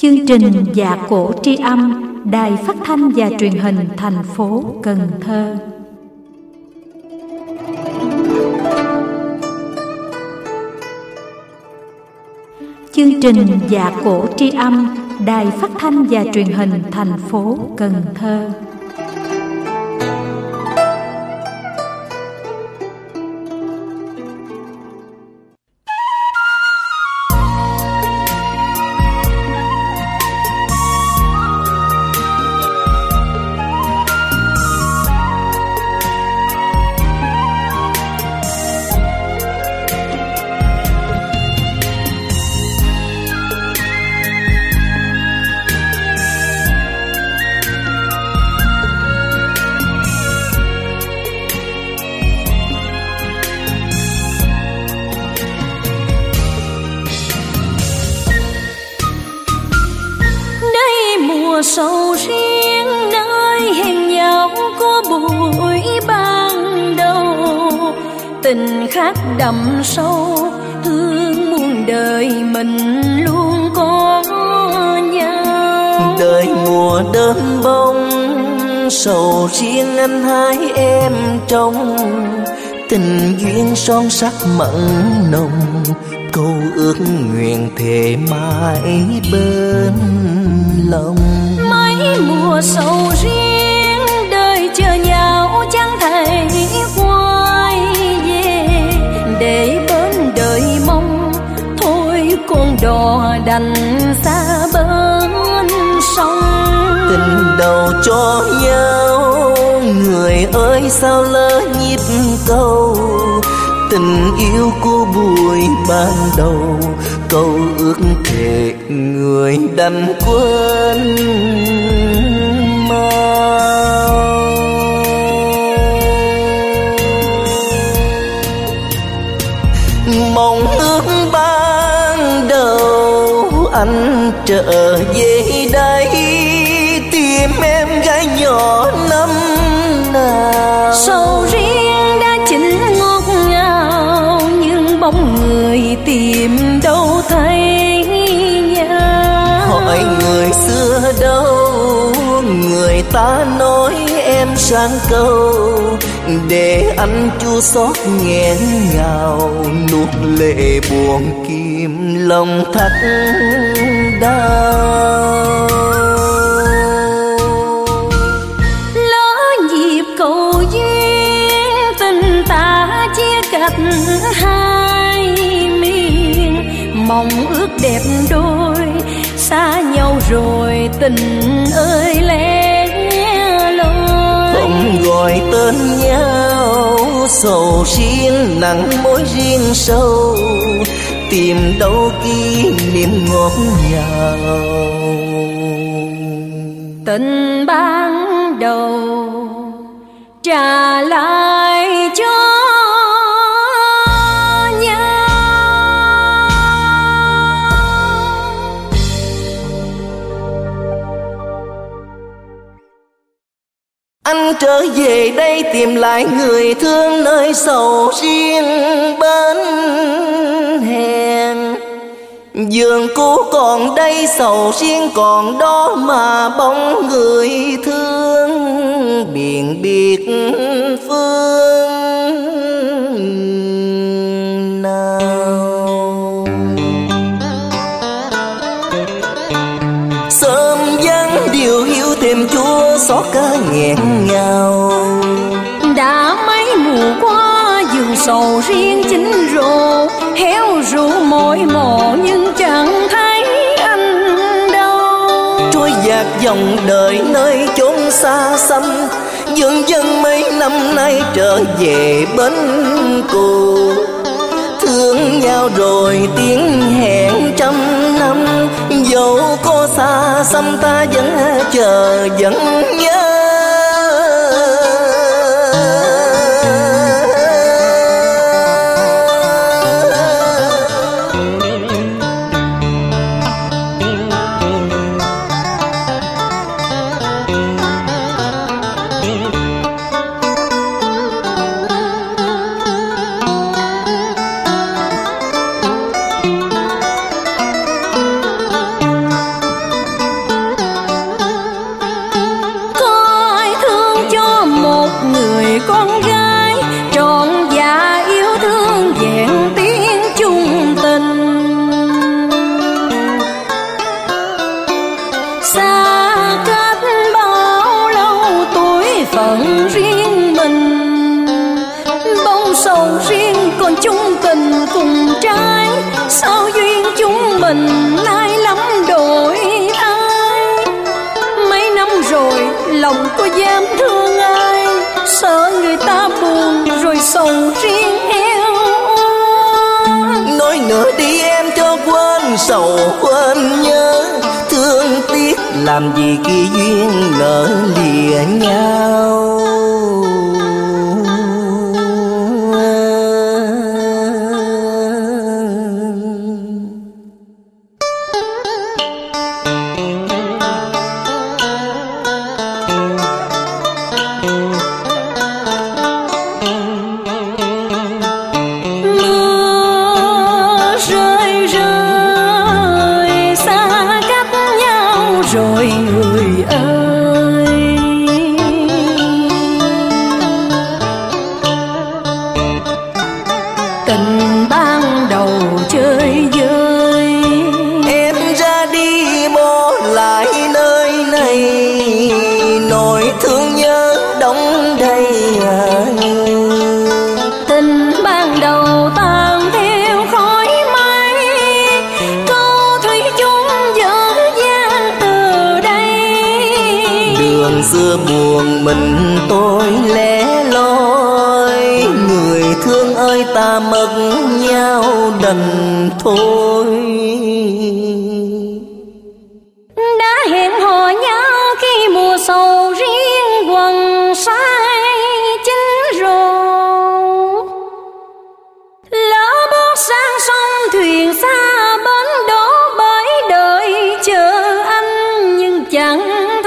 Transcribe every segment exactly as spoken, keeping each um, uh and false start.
Chương trình Dạ Cổ Tri Âm, Đài Phát thanh và Truyền hình thành phố Cần Thơ. Chương trình Dạ Cổ Tri Âm, Đài Phát thanh và Truyền hình thành phố Cần Thơ. Sầu riêng nơi hẹn nhau có buổi ban đầu, tình khắc đậm sâu, thương muôn đời mình luôn có nhau. Đời mùa đơn bông, sầu riêng anh hai em trong, tình duyên son sắc mặn nồng, câu ước nguyện thề mãi bên lòng. Mấy mùa sầu riêng đời chờ nhau chẳng thể quay về, để bên đời mong thôi con đò đành xa bên sông. Tình đầu cho nhau, người ơi sao lỡ nhịp câu, tình yêu của buổi ban đầu, câu ước thề người đành quên mau. Mong ước ban đầu anh trở về đây, tìm em gái nhỏ năm nào. Sầu riêng đã chín ngọt ngào, nhưng bóng người tìm đâu thấy nhau. Hỏi người xưa đâu, người ta nói em sang câu, để anh chua xót nghẹn ngào, nuốt lệ buồn kim lòng thắt đau. Lỡ nhịp cầu duyên, tình ta chia cách hai miền, mong ước đẹp đôi xa nhau rồi tình ơi lẻ loi. Không gọi tên nhau, sầu riêng nặng mối riêng sâu, tìm đâu kỷ niệm ngọt ngào. Tình ban đầu trả lại cho anh trở về đây tìm lại người thương nơi sầu riêng bên hẹn. Giường cũ còn đây, sầu riêng còn đó, mà bóng người thương biển biệt phương nào. Sớm vắng điều hiu thêm chua xót ca nghẹn ngào. đã mấy mùa qua, vườn sầu riêng chín rộ, héo ru mỏi mò nhưng chẳng thấy anh đâu. Trôi dạt dòng đời nơi chốn xa xăm, dường dần mấy năm nay trở về bên cũ. Thương nhau rồi tiếng hẹn trăm năm, dẫu có xa xăm ta vẫn chờ vẫn nhớ. xa cách bao lâu tuổi phận riêng mình, bông sầu riêng còn chung tình cùng trái, sao duyên chúng mình nay lắm đổi thay. Mấy năm rồi lòng có dám thương ai, sợ người ta buồn rồi sầu riêng eo. Nói nữa đi em cho quên sầu quên nhớ, thương tiếc làm gì khi duyên nợ lìa nhau. Xưa buồn mình tôi lẻ loi, người thương ơi ta mất nhau đành thôi. Đã hẹn hò nhau khi mùa sầu riêng quần sai chín rồi, lỡ bước sang sông thuyền xa bến đổ bởi đợi chờ anh, nhưng chẳng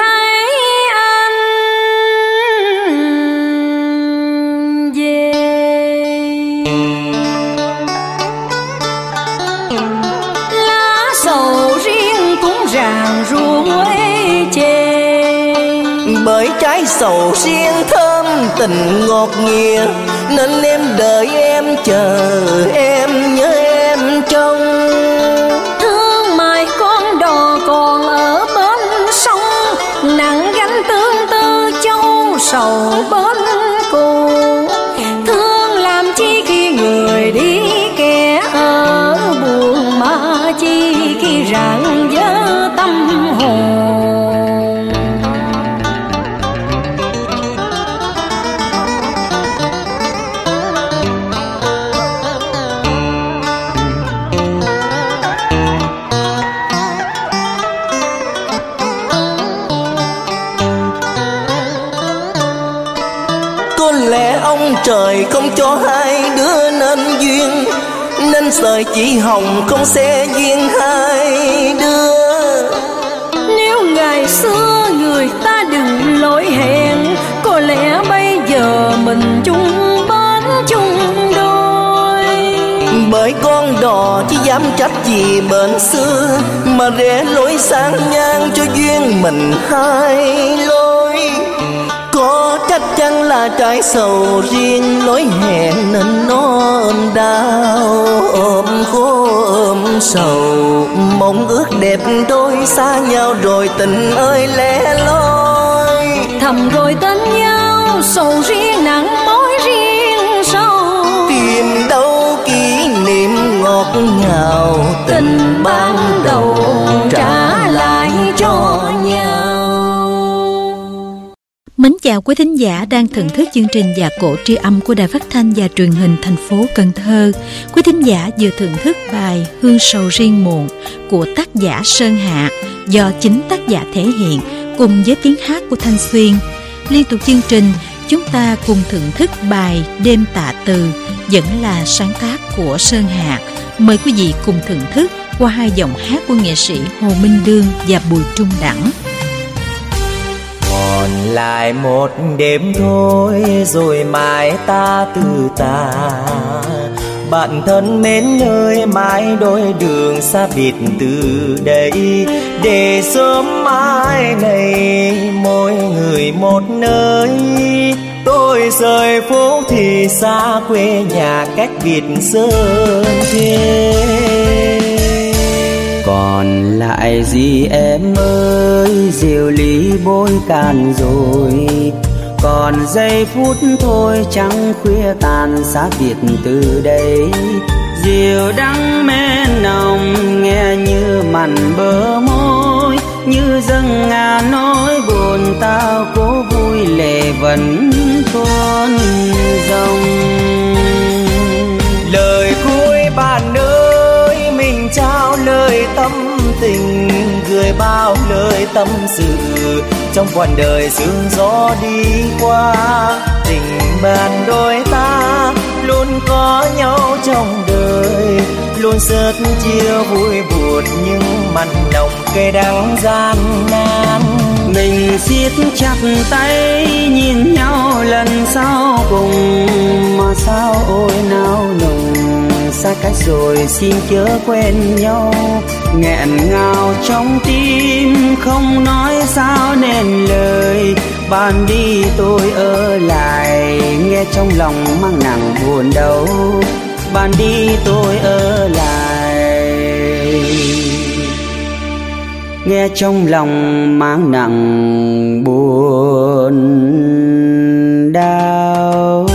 bởi trái sầu riêng thơm tình ngọt ngìa, nên em đợi em chờ em nhớ em trông. Thương mai con đò còn ở bên sông, nặng gánh tương tư châu sầu bên cùng. Thương làm chi khi người đi kẻ ở buồn, mà chi khi rạng vỡ tâm hồn. Trời không cho hai đứa nên duyên, nên sợi chỉ hồng không sẽ duyên hai đứa. Nếu ngày xưa người ta đừng lỗi hẹn, có lẽ bây giờ mình chung bến chung đôi. Bởi con đò chỉ dám trách gì bên xưa, mà rẽ lối sang ngang cho duyên mình hai lối. Có chắc chắn là trái sầu riêng lối hẹn nên nó ôm đau ôm khổ ôm sầu, mong ước đẹp đôi xa nhau rồi tình ơi lẻ loi. Thầm rồi tên nhau sầu riêng nặng mối riêng sâu, tìm đâu kỷ niệm ngọt ngào tình ban đầu trả lại cho nhau. Mến chào quý thính giả đang thưởng thức chương trình Dạ Cổ Tri Âm của Đài Phát thanh và Truyền hình thành phố Cần Thơ. Quý thính giả vừa thưởng thức bài Hương Sầu Riêng Muộn của tác giả Sơn Hạ do chính tác giả thể hiện cùng với tiếng hát của Thanh Xuyên. Liên tục chương trình, chúng ta cùng thưởng thức bài Đêm Tạ Từ vẫn là sáng tác của Sơn Hạ. Mời quý vị cùng thưởng thức qua hai giọng hát của nghệ sĩ Hồ Minh Đương và Bùi Trung Đẳng. Còn lại một đêm thôi rồi mai ta từ tà, bạn thân mến ơi mãi đôi đường xa biệt từ đây, để sớm mai này mỗi người một nơi. Tôi rời phố thì xa quê nhà cách biệt sơn thê. Còn lại gì em ơi, rượu ly bôi cạn rồi. Còn giây phút thôi trắng khuya tàn xa biệt từ đây. Rượu đắng men nồng nghe như mặn bờ môi, như dâng ngàn nỗi buồn tao cố vui lệ vẫn tuôn dòng. Lời cuối bạn ơi, mình trao lời tâm tình, gửi bao lời tâm sự trong quãng đời sương gió đi qua. Tình bạn đôi ta luôn có nhau trong đời, luôn sớt chia vui buồn nhưng mặn nồng cay đắng gian nan. Mình siết chặt tay nhìn nhau lần sau cùng, mà sao ôi nao nùng xa cách rồi xin chớ quên nhau. Nghẹn ngào trong tim không nói sao nên lời, bạn đi tôi ở lại nghe trong lòng mang nặng buồn đau. Bạn đi tôi ở lại nghe trong lòng mang nặng buồn đau.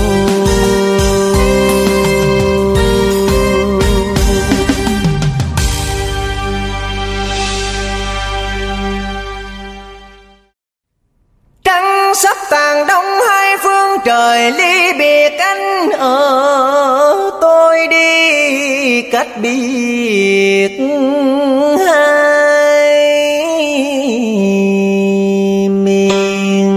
Trăng sắp tàn đông hai phương trời ly biệt, anh ở tôi đi cách biệt hai miền.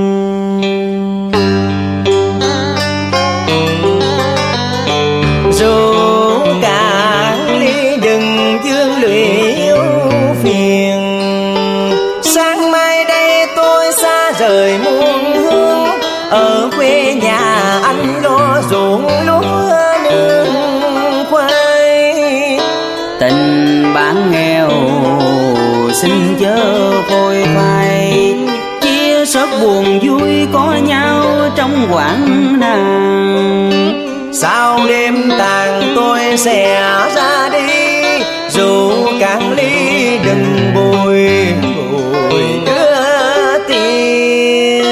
Rượu cạn ly đừng dương lụy ưu phiền, sáng mai đây tôi xa rời muôn hương. Ở quê nhà anh lo ruộng lúa nương khoai. Tình bạn nghèo xin chớ vội phai, chia sớt buồn vui có nhau trong quãng nàng. Sau đêm tàn tôi sẽ ra đi, rượu cạn ly đừng bồi bồi đưa tiền.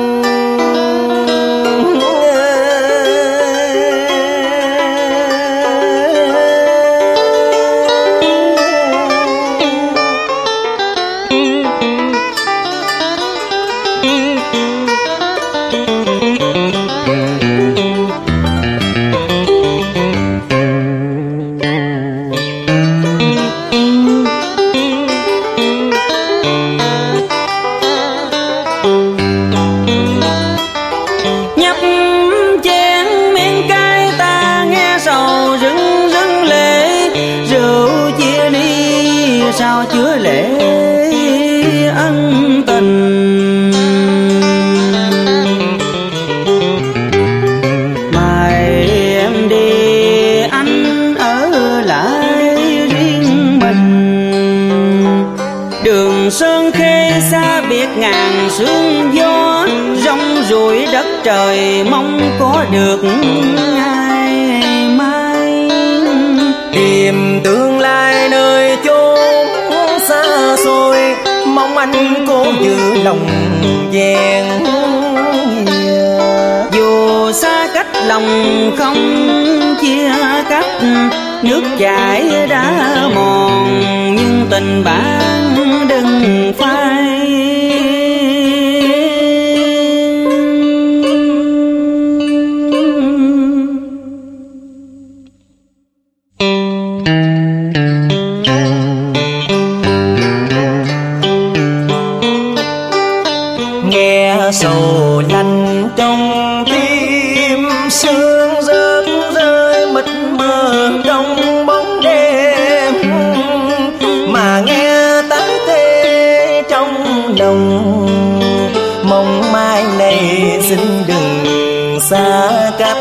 Sao chứa lễ ân tình, mai em đi anh ở lại riêng mình. Đường sơn khê xa biệt ngàn sương gió, rong ruổi đất trời mong có được ngày mai. Tìm tương lai nơi chốn xa xôi, mong anh cố giữ lòng vẹn. Dù xa cách lòng không chia cách, nước chảy đã mòn nhưng tình bạn đừng phai. Sầu lạnh trong tim, sương rớt rơi mịt mờ trong bóng đêm, mà nghe tán tê trong lòng. Mong mai này xin đừng xa cách,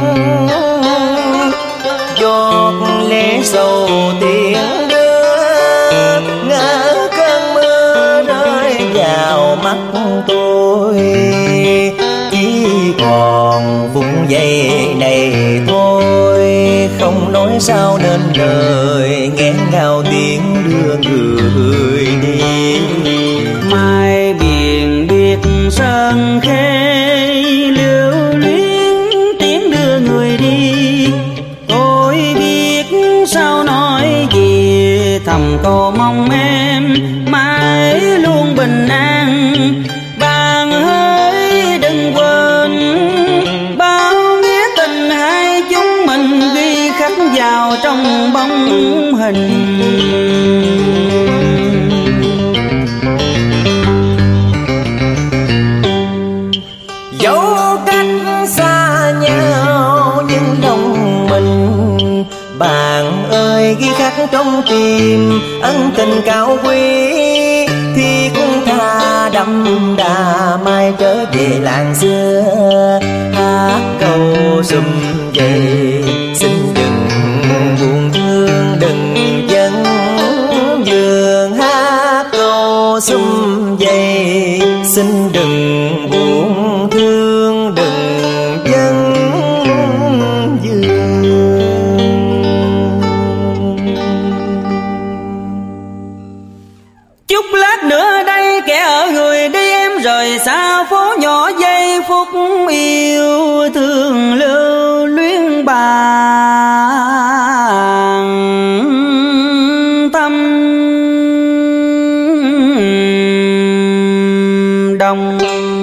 giọt lệ sầu tiếng đưa ngỡ cơn mưa rơi vào mắt tôi. Chỉ còn phút giây này thôi, không nói sao nên lời nghẹn ngào tiếng đưa người người đi. Mai biển biệt sơn khê lưu luyến tiếng đưa người đi. Tôi biết sao nói gì, thầm cầu mong em mãi luôn bình an. Bạn ơi đừng quên bao nghĩa tình hai chúng mình ghi khắc vào trong bóng hình. Dẫu cách xa nhau nhưng lòng mình, bạn ơi ghi khắc trong tim ân tình cao quý. Thiết tha đậm đà mai trở về làng xưa, hát câu sum vầy xin đừng buồn thương đừng vấn vương. Hát câu sum vầy xin đừng buồn thương đừng vấn vương. Chút lát nữa đây kẻ ở người đi, em rời xa phố nhỏ giây phút yêu thương lưu luyến bàn tâm đồng.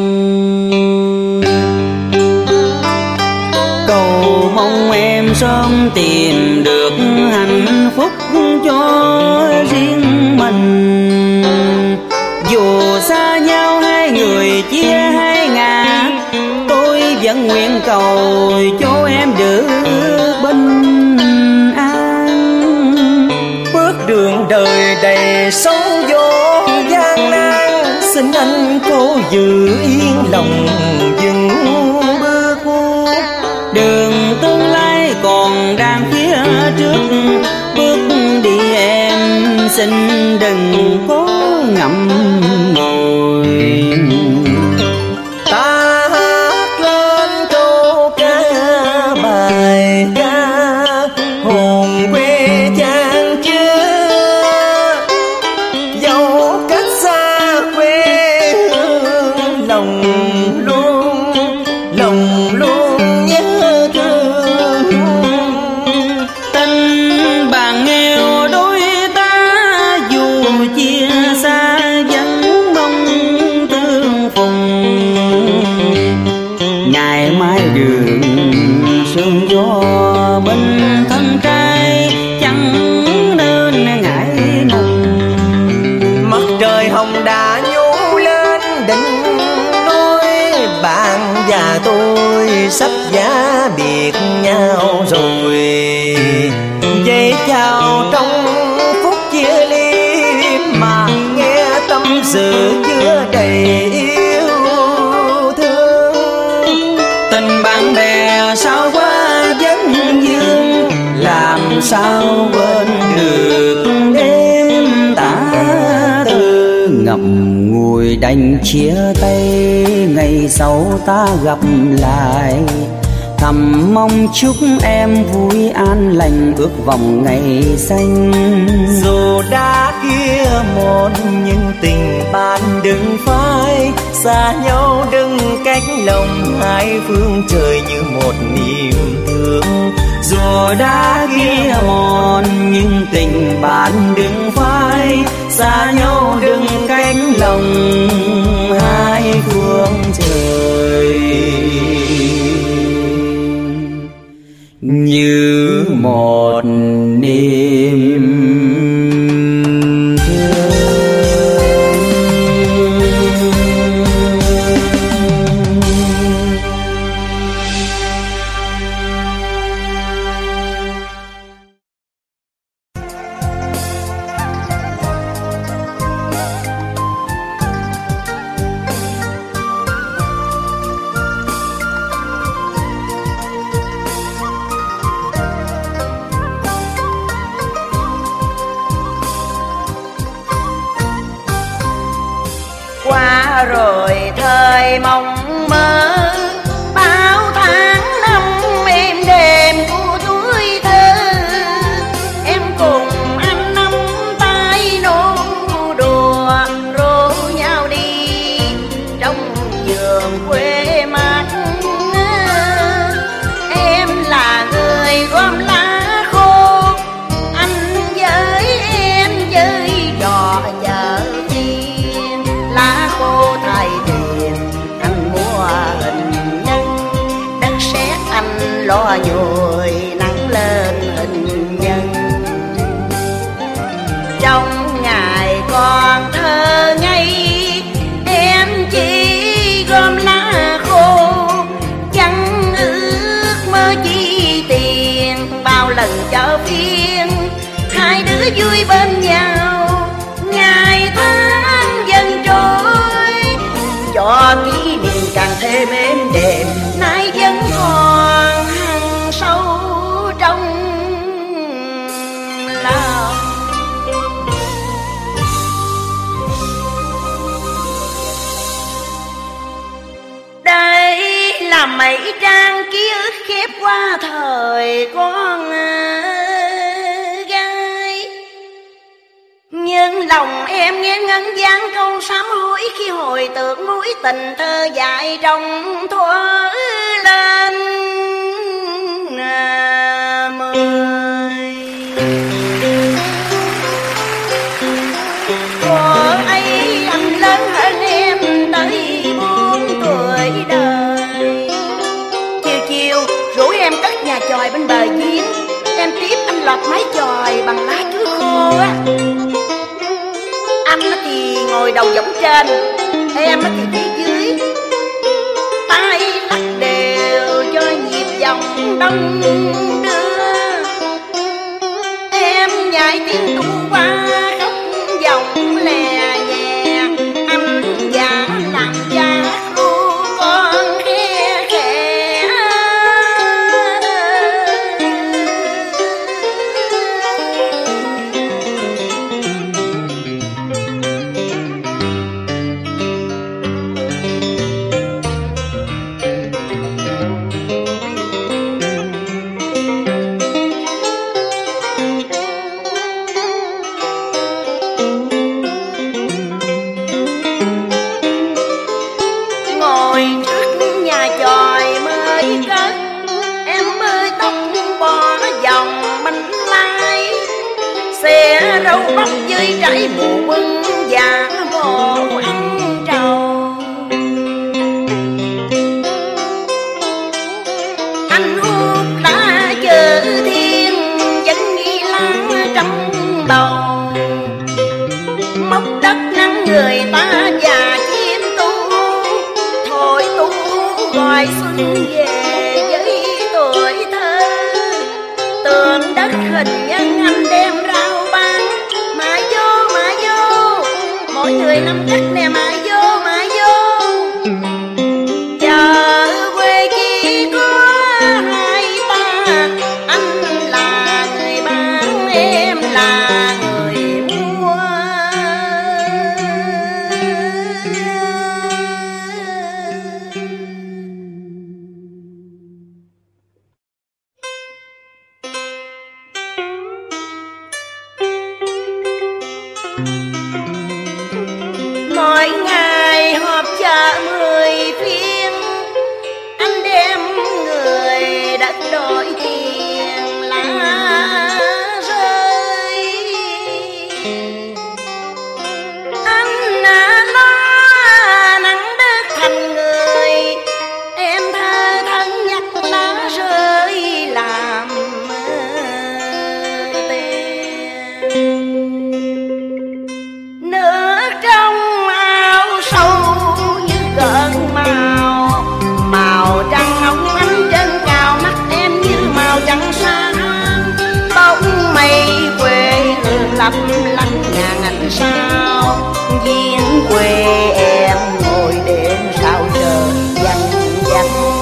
Cầu mong em sớm tìm được hạnh phúc cho riêng mình. Dù xa nhau hai người chia hai ngả, tôi vẫn nguyện cầu cho em được bình an. Bước đường đời đầy sóng gió gian nan, xin anh cố giữ yên lòng dừng bước. Đường tương lai còn đang phía trước, bước đi em xin đừng có ngậm ngùi. Ta hát lên câu ca bài ca hồn quê chan chứa. Dẫu cách xa quê hương lòng luôn lòng luôn nhớ thương. Tình bạn nghèo đôi ta dù chia xa vẫn mong tương phùng. Ngày mai đường sương gió bên thân trai chẳng nên ngại ngùng. Mặt trời hồng đã nhú lên đỉnh núi, bạn và tôi sắp giá biệt nhau rồi. Giây chào trong phút chia ly mà nghe tâm sự chứa đầy yêu thương. Tình bạn bè sao quá vấn dương, làm sao quên được đêm tả tư. Ngậm ngùi đành chia tay, ngày sau ta gặp lại. Thầm mong chúc em vui an lành, ước vọng ngày xanh. Dù đã kia một nhưng tình bạn đừng phai, xa nhau đừng cách lòng hai phương trời như một niềm thương. Dù đã kia một nhưng tình bạn đừng phai, xa nhau đừng cách lòng hai phương trời như một niềm qua rồi thời mong mơ. Bao tháng năm em đêm của tuổi thơ, em cùng anh nắm tay nôn gió nhồi nắng lên hình nhân. Trong ngày còn thơ ngây em chỉ gom lá khô, chẳng ước mơ chi tiền. Bao lần chợ phiên hai đứa vui bên nhau, ngày tháng dần trôi cho kỷ niệm càng thêm êm đềm, nay vẫn còn hằn sâu trong lòng. Đây là mấy trang ký ức khép qua thời con gái, nhưng lòng em nghe ngân vang câu sám hối khi hồi tưởng mối tình thơ dại trong thuở lên mười. Thuở ấy anh lớn hơn em tới bốn tuổi đời. Chiều chiều rủ em cất nhà chòi bên bờ giếng, em tiếp anh lọt mái chòi bằng lá chuối khô á. Anh thì ngồi đầu võng trên, em thì phía dưới, tay lắc đều cho nhịp dòng đông đưa. Em nhảy tiếng tu qua khóc dòng lè nhẹ, anh giả làm cha ru con khe khẽ. Râu bắp với trái mùa quân và bộ ăn trầu. Anh hút lá chợ thiên vẫn nghĩ lắng trong bầu, móc đất nắng người ta và chim tu thổi tu gọi xuân về với tuổi thơ. Tượng đất hình nhân anh đem rau bán, mà vô mà vô mỗi người năm cách nè, mà vô mà vô. Chợ quê chỉ có hai ta, anh là người bán, em là người mua. Mỗi ngày họp chợ mười phiên, anh đem người đất đổi tiền lá rơi. Anh đã lo nắng đất thành người, em thơ thân nhặt lá rơi làm tiền. Nước trong áo sâu như gợn màu, màu trăng óng ánh trên cao, mắt em như màu trăng sáng. Bóng mây quê hương lấp lánh ngàn ánh sao, viên quê em ngồi đêm sao trời vắng vắng.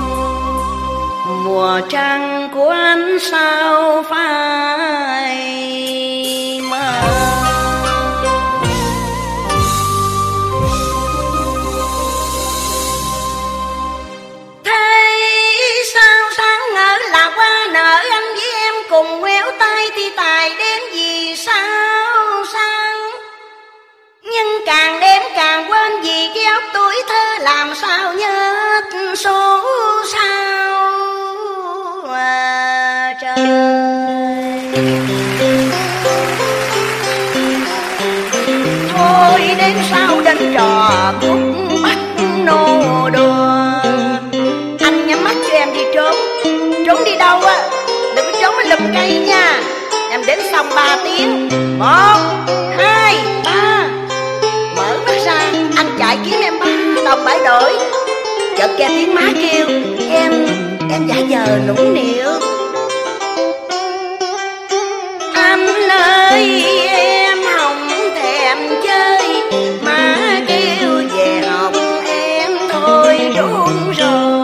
Mùa trăng của anh sao phai mờ, nợ anh với em cùng quéo tay thì tài đến vì sao sang. Nhưng càng đêm càng quên vì cái óc tuổi thơ, làm sao nhớ số sao à, trời. Thôi đến sau đến trò cút bắt nô đùa, anh nhắm mắt cho em đi trốn, trốn đếm xong ba tiếng. Một, hai, ba. Mở mắt ra, anh chạy kiếm em ba đồng bãi đổi. Chợt nghe tiếng má kêu, em, em giả vờ nũng nịu. Anh ơi em không thèm chơi, má kêu về học em thôi đúng rồi.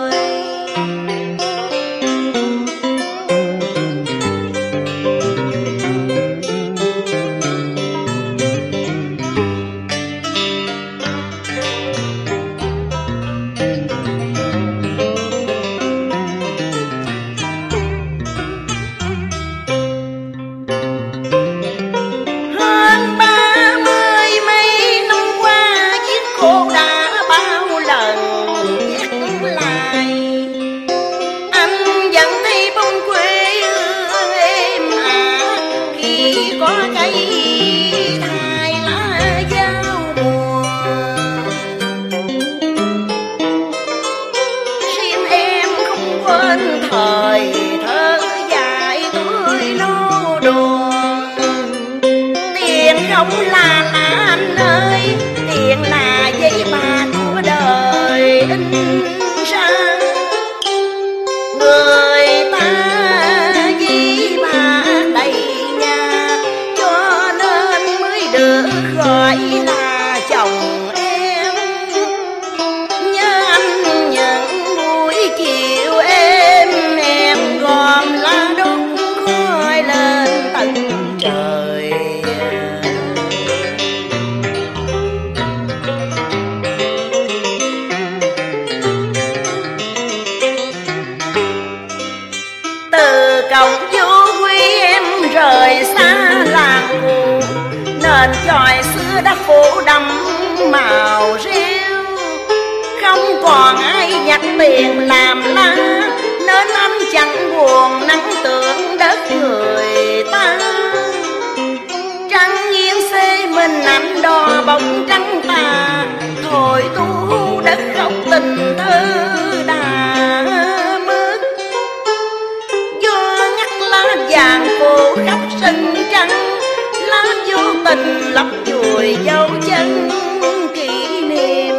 Không là là anh ơi, tiền là giấy bạc của đời in ra. Người ta giấy bạc đầy nhà, cho nên mới được gọi là chồng em. Nhớ anh những buổi chiều em, em gom lá đốt khói lên tận trời. Cổng vô quý em rời xa làng cũ, nên chòi xưa đã phủ đậm màu rêu. Không còn ai nhặt tiền làm lá, nên anh chẳng buồn nắng tượng đất người ta. Trăng nghiêng xê mình anh đò bóng trắng tà, thôi tu đất khóc tình thơ đà. Vàng phố khắp sân trắng, lá vô tình lấp vùi dấu chân kỷ niệm.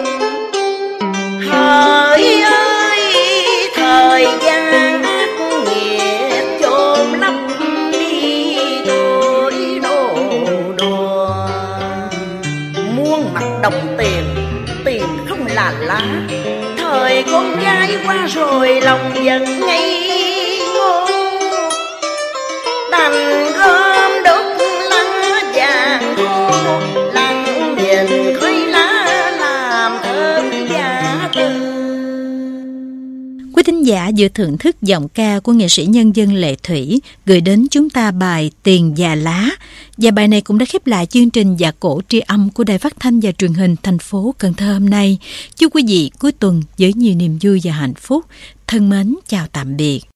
Hỡi ơi thời gian ác nghiệt, chôn lấp đi tôi đồ đùa. Muôn mặt đồng tiền, tiền không là lá. Thời con gái qua rồi lòng dần ngây ngô, đành gom đốt lá vàng khô, lặng nhìn khói lá làm thơm giá tư. Quý thính giả vừa thưởng thức giọng ca của nghệ sĩ nhân dân Lệ Thủy gửi đến chúng ta bài Tiền Và Lá. Và bài này cũng đã khép lại chương trình Dạ Cổ Tri Âm của Đài Phát thanh và Truyền hình thành phố Cần Thơ hôm nay. Chúc quý vị cuối tuần với nhiều niềm vui và hạnh phúc. Thân mến chào tạm biệt.